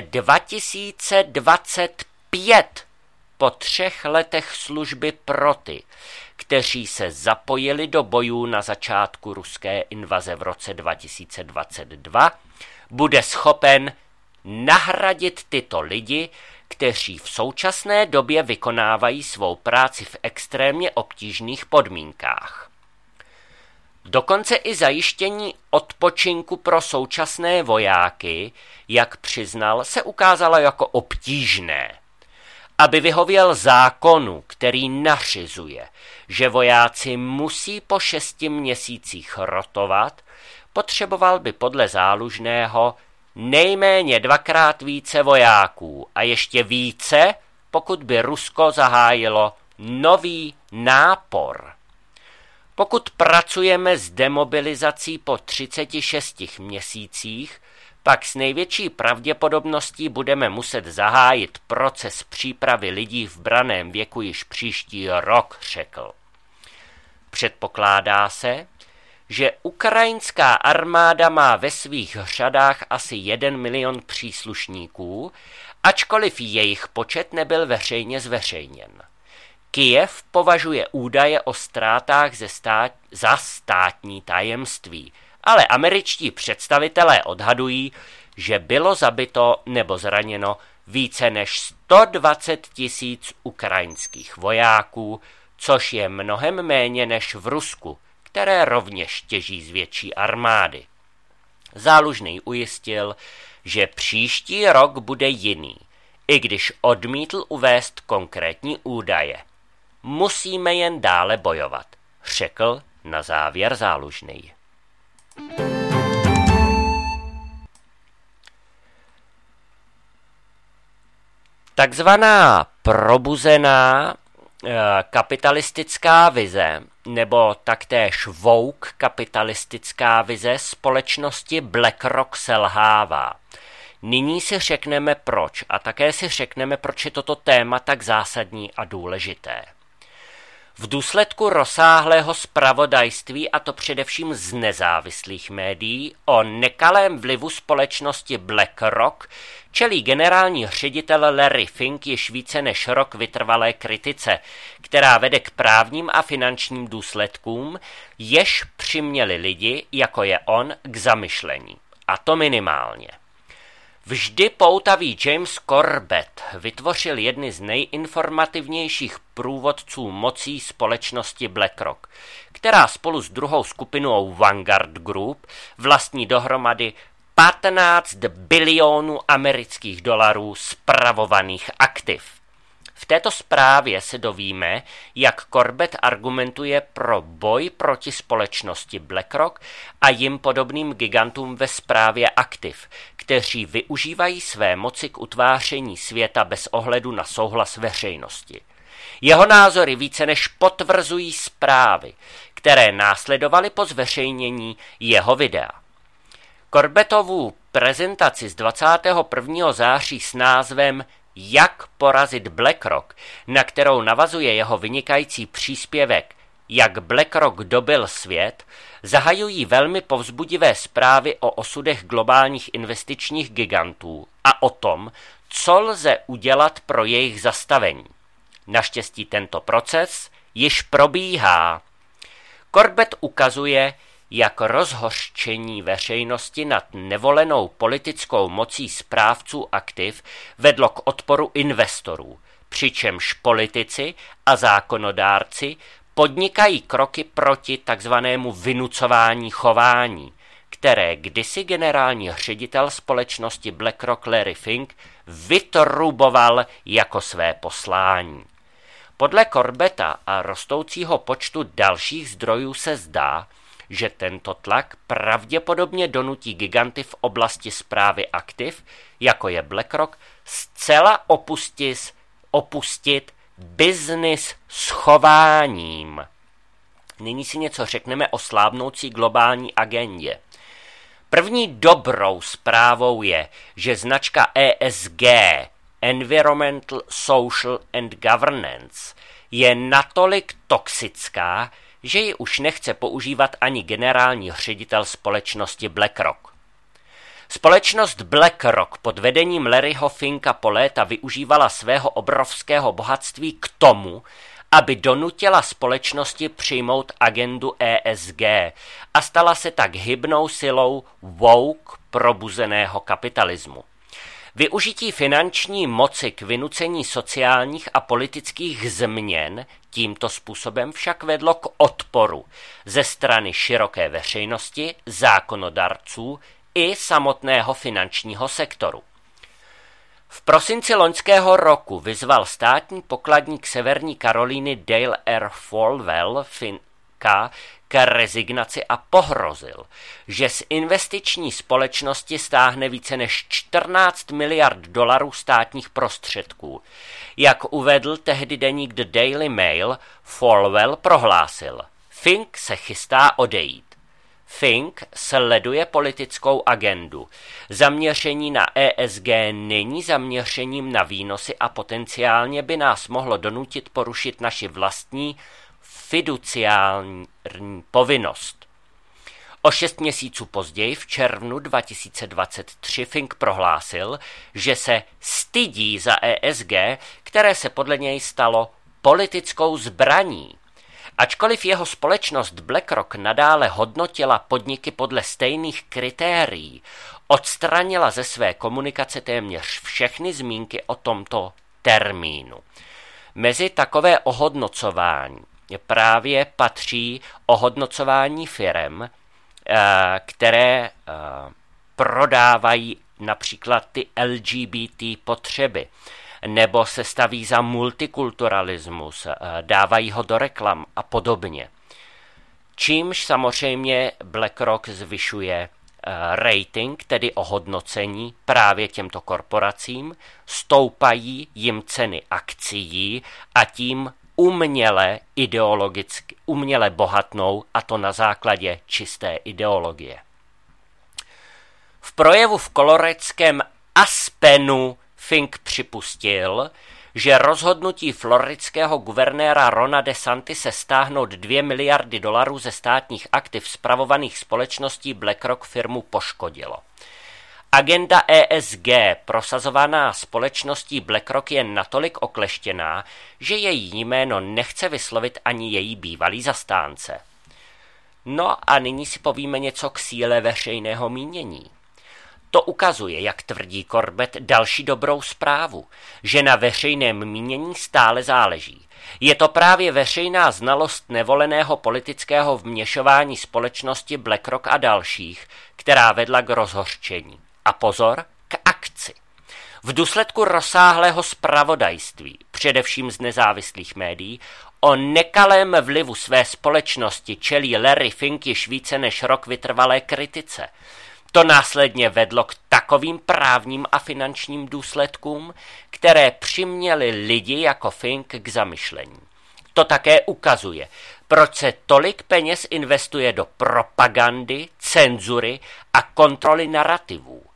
A: 2025 po 3 letech služby pro ty, kteří se zapojili do bojů na začátku ruské invaze v roce 2022, bude schopen nahradit tyto lidi, kteří v současné době vykonávají svou práci v extrémně obtížných podmínkách. Dokonce i zajištění odpočinku pro současné vojáky, jak přiznal, se ukázalo jako obtížné. Aby vyhověl zákonu, který nařizuje, že vojáci musí po 6 měsících rotovat, potřeboval by podle Zálužného nejméně 2krát více vojáků a ještě více, pokud by Rusko zahájilo nový nápor. Pokud pracujeme s demobilizací po 36 měsících, pak s největší pravděpodobností budeme muset zahájit proces přípravy lidí v branném věku již příští rok, řekl. Předpokládá se, že ukrajinská armáda má ve svých řadách asi 1 milion příslušníků, ačkoliv jejich počet nebyl veřejně zveřejněn. Kyjev považuje údaje o ztrátách za státní tajemství, ale američtí představitelé odhadují, že bylo zabito nebo zraněno více než 120 000 ukrajinských vojáků, což je mnohem méně než v Rusku, které rovněž těží z větší armády. Zálužný ujistil, že příští rok bude jiný, i když odmítl uvést konkrétní údaje. Musíme jen dále bojovat, řekl na závěr Zálužný. Takzvaná probuzená kapitalistická vize, nebo taktéž woke kapitalistická vize společnosti BlackRock selhává. Nyní si řekneme proč a také si řekneme, proč je toto téma tak zásadní a důležité. V důsledku rozsáhlého zpravodajství, a to především z nezávislých médií, o nekalém vlivu společnosti BlackRock čelí generální ředitel Larry Fink již více než rok vytrvalé kritice, která vede k právním a finančním důsledkům, jež přiměli lidi, jako je on, k zamyšlení. A to minimálně. Vždy poutavý James Corbett vytvořil jedny z nejinformativnějších průvodců mocí společnosti BlackRock, která spolu s druhou skupinou Vanguard Group vlastní dohromady 15 bilionů amerických dolarů spravovaných aktiv. V této zprávě se dovíme, jak Corbett argumentuje pro boj proti společnosti BlackRock a jim podobným gigantům ve správě aktiv, kteří využívají své moci k utváření světa bez ohledu na souhlas veřejnosti. Jeho názory více než potvrzují zprávy, které následovaly po zveřejnění jeho videa. Corbettovu prezentaci z 21. září s názvem Jak porazit BlackRock, na kterou navazuje jeho vynikající příspěvek jak BlackRock dobyl svět, zahajují velmi povzbudivé zprávy o osudech globálních investičních gigantů a o tom, co lze udělat pro jejich zastavení. Naštěstí tento proces již probíhá. Corbett ukazuje, jak rozhořčení veřejnosti nad nevolenou politickou mocí správců aktiv vedlo k odporu investorů, přičemž politici a zákonodárci podnikají kroky proti takzvanému vynucování chování, které kdysi generální ředitel společnosti BlackRock Larry Fink vytruboval jako své poslání. Podle Corbetta a rostoucího počtu dalších zdrojů se zdá, že tento tlak pravděpodobně donutí giganty v oblasti správy aktiv, jako je BlackRock, zcela opustit biznis s chováním. Nyní si něco řekneme o slábnoucí globální agendě. První dobrou zprávou je, že značka ESG, Environmental, Social and Governance, je natolik toxická, že ji už nechce používat ani generální ředitel společnosti BlackRock. Společnost BlackRock pod vedením Larryho Finka po léta využívala svého obrovského bohatství k tomu, aby donutila společnosti přijmout agendu ESG a stala se tak hybnou silou woke probuzeného kapitalismu. Využití finanční moci k vynucení sociálních a politických změn tímto způsobem však vedlo k odporu ze strany široké veřejnosti, zákonodárců i samotného finančního sektoru. V prosinci loňského roku vyzval státní pokladník Severní Karolíny Dale R. Folwell Finka k rezignaci a pohrozil, že z investiční společnosti stáhne více než 14 miliard dolarů státních prostředků. Jak uvedl tehdy deník The Daily Mail, Folwell prohlásil: Fink se chystá odejít. Fink sleduje politickou agendu. Zaměření na ESG není zaměřením na výnosy a potenciálně by nás mohlo donutit porušit naši vlastní fiduciální povinnost. O 6 měsíců později, v červnu 2023, Fink prohlásil, že se stydí za ESG, které se podle něj stalo politickou zbraní. Ačkoliv jeho společnost BlackRock nadále hodnotila podniky podle stejných kritérií, odstranila ze své komunikace téměř všechny zmínky o tomto termínu. Mezi takové ohodnocování právě patří ohodnocování firem, které prodávají například ty LGBT potřeby, nebo se staví za multikulturalismus, dávají ho do reklam a podobně. Čímž samozřejmě BlackRock zvyšuje rating, tedy ohodnocení právě těmto korporacím, stoupají jim ceny akcií a tím uměle bohatnou, a to na základě čisté ideologie. V projevu v koloradském Aspenu Fink připustil, že rozhodnutí floridského guvernéra Rona DeSantise stáhnout 2 miliardy dolarů ze státních aktiv spravovaných společností BlackRock firmu poškodilo. Agenda ESG prosazovaná společností BlackRock je natolik okleštěná, že její jméno nechce vyslovit ani její bývalý zastánce. No a nyní si povíme něco k síle veřejného mínění. To ukazuje, jak tvrdí Corbett, další dobrou zprávu, že na veřejném mínění stále záleží. Je to právě veřejná znalost nevoleného politického vměšování společnosti BlackRock a dalších, která vedla k rozhořčení. A pozor, k akci. V důsledku rozsáhlého zpravodajství, především z nezávislých médií, o nekalém vlivu své společnosti čelí Larry Fink již více než rok vytrvalé kritice. To následně vedlo k takovým právním a finančním důsledkům, které přiměly lidi jako Fink k zamyšlení. To také ukazuje, proč se tolik peněz investuje do propagandy, cenzury a kontroly narrativů.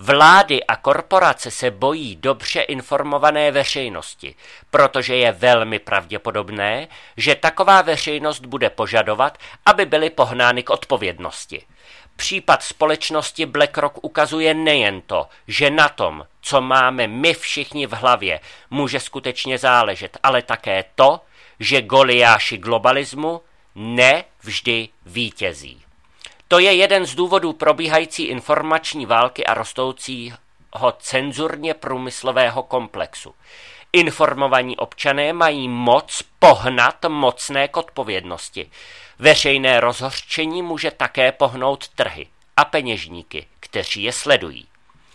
A: Vlády a korporace se bojí dobře informované veřejnosti, protože je velmi pravděpodobné, že taková veřejnost bude požadovat, aby byly pohnány k odpovědnosti. Případ společnosti BlackRock ukazuje nejen to, že na tom, co máme my všichni v hlavě, může skutečně záležet, ale také to, že Goliáši globalismu nevždy vítězí. To je jeden z důvodů probíhající informační války a rostoucího cenzurně průmyslového komplexu. Informovaní občané mají moc pohnat mocné k odpovědnosti. Veřejné rozhořčení může také pohnout trhy a peněžníky, kteří je sledují.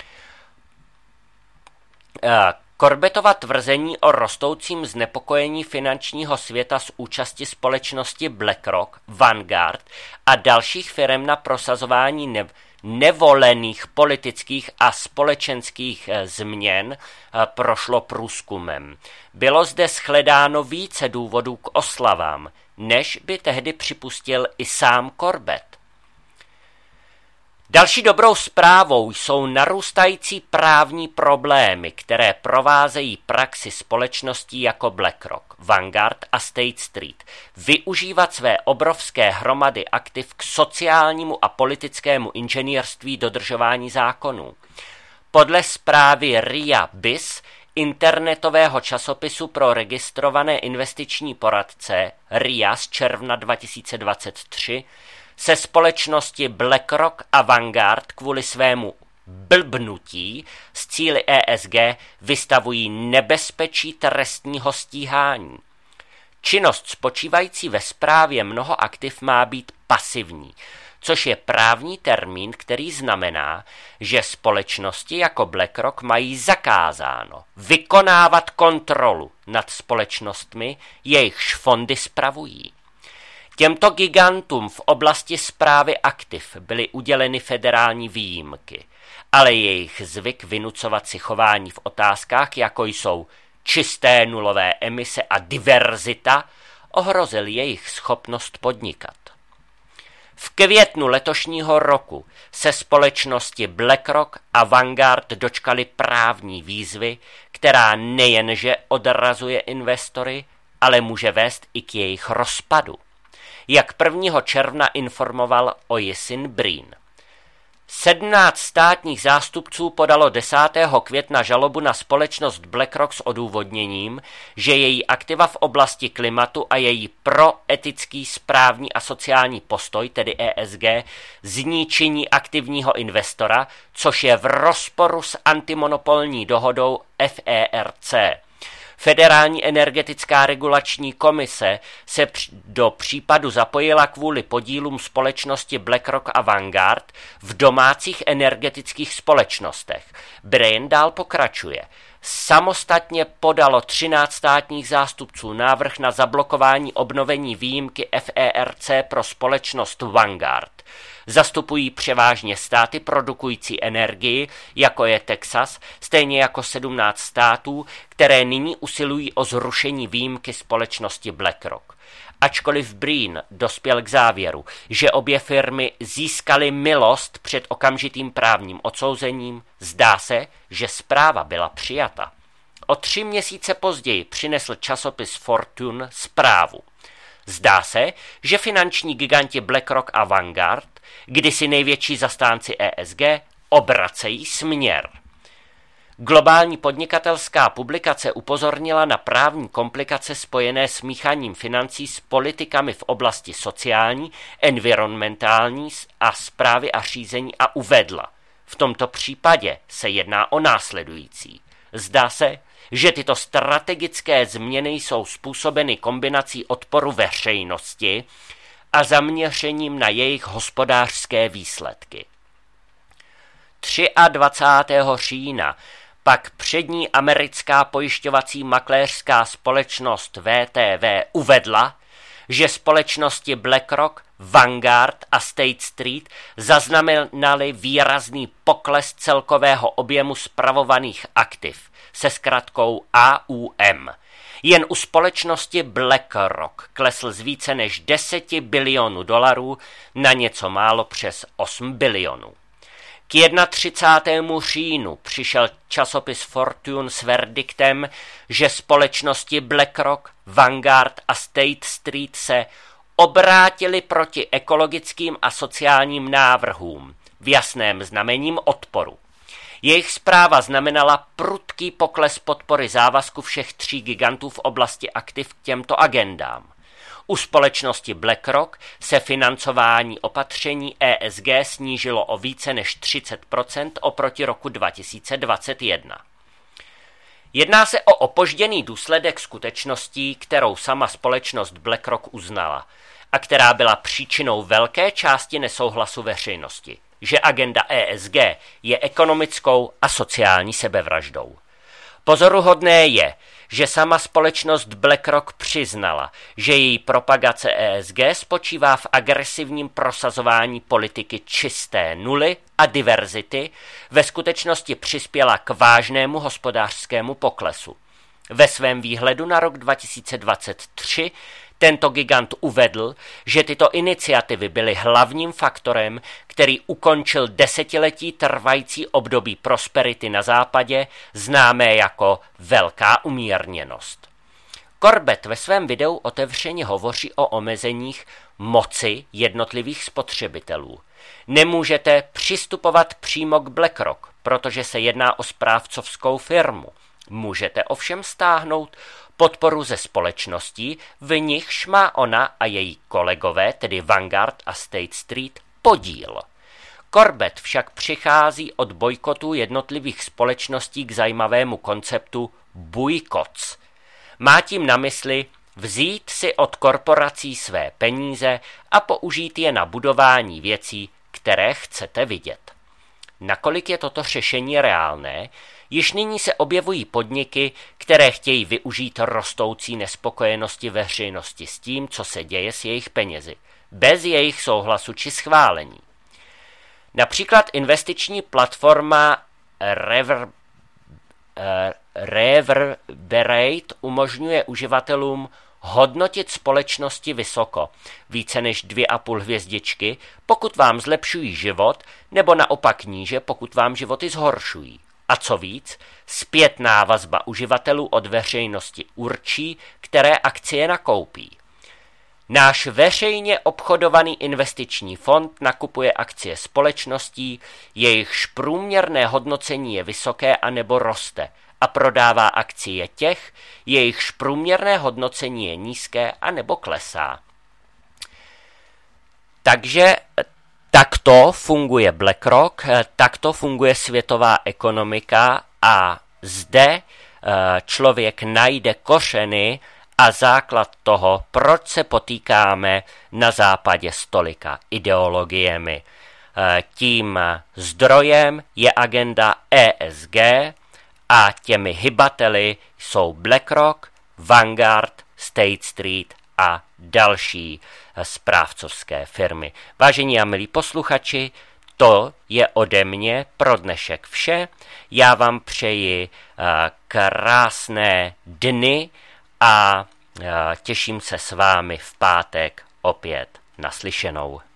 A: Corbetova tvrzení o rostoucím znepokojení finančního světa z účasti společnosti BlackRock, Vanguard a dalších firem na prosazování nevolených politických a společenských změn prošlo průzkumem. Bylo zde shledáno více důvodů k oslavám, než by tehdy připustil i sám Corbett. Další dobrou zprávou jsou narůstající právní problémy, které provázejí praxi společností jako BlackRock, Vanguard a State Street využívat své obrovské hromady aktiv k sociálnímu a politickému inženýrství dodržování zákonů. Podle zprávy RIA BIS, internetového časopisu pro registrované investiční poradce RIA z června 2023, se společnosti BlackRock a Vanguard kvůli svému blbnutí s cíli ESG vystavují nebezpečí trestního stíhání. Činnost spočívající ve správě mnoho aktiv má být pasivní, což je právní termín, který znamená, že společnosti jako BlackRock mají zakázáno vykonávat kontrolu nad společnostmi, jejichž fondy spravují. Těmto gigantům v oblasti správy aktiv byly uděleny federální výjimky, ale jejich zvyk vynucovat si chování v otázkách, jako jsou čisté nulové emise a diverzita, ohrozil jejich schopnost podnikat. V květnu letošního roku se společnosti BlackRock a Vanguard dočkali právní výzvy, která nejenže odrazuje investory, ale může vést i k jejich rozpadu. Jak 1. června informoval Oisin Breen. 17 státních zástupců podalo 10. května žalobu na společnost BlackRock s odůvodněním, že její aktiva v oblasti klimatu a její proetický správní a sociální postoj, tedy ESG, zničení aktivního investora, což je v rozporu s antimonopolní dohodou FERC. Federální energetická regulační komise se do případu zapojila kvůli podílům společnosti BlackRock a Vanguard v domácích energetických společnostech. Brain dál pokračuje. Samostatně podalo 13 státních zástupců návrh na zablokování obnovení výjimky FERC pro společnost Vanguard. Zastupují převážně státy produkující energii, jako je Texas, stejně jako 17 států, které nyní usilují o zrušení výjimky společnosti BlackRock. Ačkoliv Breen dospěl k závěru, že obě firmy získaly milost před okamžitým právním odsouzením, zdá se, že zpráva byla přijata. O 3 měsíce později přinesl časopis Fortune zprávu. Zdá se, že finanční giganti BlackRock a Vanguard, kdysi největší zastánci ESG, obracejí směr. Globální podnikatelská publikace upozornila na právní komplikace spojené s míchaním financí s politikami v oblasti sociální, environmentální a správy a řízení a uvedla. V tomto případě se jedná o následující. Zdá se, že tyto strategické změny jsou způsobeny kombinací odporu veřejnosti a zaměřením na jejich hospodářské výsledky. 23. října pak přední americká pojišťovací makléřská společnost VTV uvedla, že společnosti BlackRock, Vanguard a State Street zaznamenaly výrazný pokles celkového objemu spravovaných aktiv se zkratkou AUM. Jen u společnosti BlackRock klesl z více než 10 bilionů dolarů na něco málo přes 8 bilionů. K 31. říjnu přišel časopis Fortune s verdiktem, že společnosti BlackRock, Vanguard a State Street se obrátili proti ekologickým a sociálním návrhům v jasném znamením odporu. Jejich zpráva znamenala prudký pokles podpory závazku všech tří gigantů v oblasti aktiv k těmto agendám. U společnosti BlackRock se financování opatření ESG snížilo o více než 30% oproti roku 2021. Jedná se o opožděný důsledek skutečností, kterou sama společnost BlackRock uznala a která byla příčinou velké části nesouhlasu veřejnosti, že agenda ESG je ekonomickou a sociální sebevraždou. Pozoruhodné je, že sama společnost BlackRock přiznala, že její propagace ESG spočívá v agresivním prosazování politiky čisté nuly a diverzity, ve skutečnosti přispěla k vážnému hospodářskému poklesu. Ve svém výhledu na rok 2023 tento gigant uvedl, že tyto iniciativy byly hlavním faktorem, který ukončil desetiletí trvající období prosperity na západě, známé jako velká umírněnost. Corbett ve svém videu otevřeně hovoří o omezeních moci jednotlivých spotřebitelů. Nemůžete přistupovat přímo k BlackRock, protože se jedná o správcovskou firmu. Můžete ovšem stáhnout podporu ze společností, v nichž má ona a její kolegové, tedy Vanguard a State Street, podíl. Corbett však přichází od bojkotu jednotlivých společností k zajímavému konceptu boycotts. Má tím na mysli vzít si od korporací své peníze a použít je na budování věcí, které chcete vidět. Nakolik je toto řešení reálné? Již nyní se objevují podniky, které chtějí využít rostoucí nespokojenosti veřejnosti s tím, co se děje s jejich penězi, bez jejich souhlasu či schválení. Například investiční platforma Reverberate umožňuje uživatelům hodnotit společnosti vysoko, více než 2,5 hvězdičky, pokud vám zlepšují život, nebo naopak níže, pokud vám životy zhoršují. A co víc, zpětná vazba uživatelů od veřejnosti určí, které akcie nakoupí. Náš veřejně obchodovaný investiční fond nakupuje akcie společností, jejichž průměrné hodnocení je vysoké anebo roste, a prodává akcie těch, jejichž průměrné hodnocení je nízké anebo klesá. Takže takto funguje BlackRock, takto funguje světová ekonomika a zde člověk najde kořeny a základ toho, proč se potýkáme na západě s tolika ideologiemi. Tím zdrojem je agenda ESG a těmi hybateli jsou BlackRock, Vanguard, State Street a další správcovské firmy. Vážení a milí posluchači, to je ode mě pro dnešek vše. Já vám přeji krásné dny a těším se s vámi v pátek opět naslyšenou.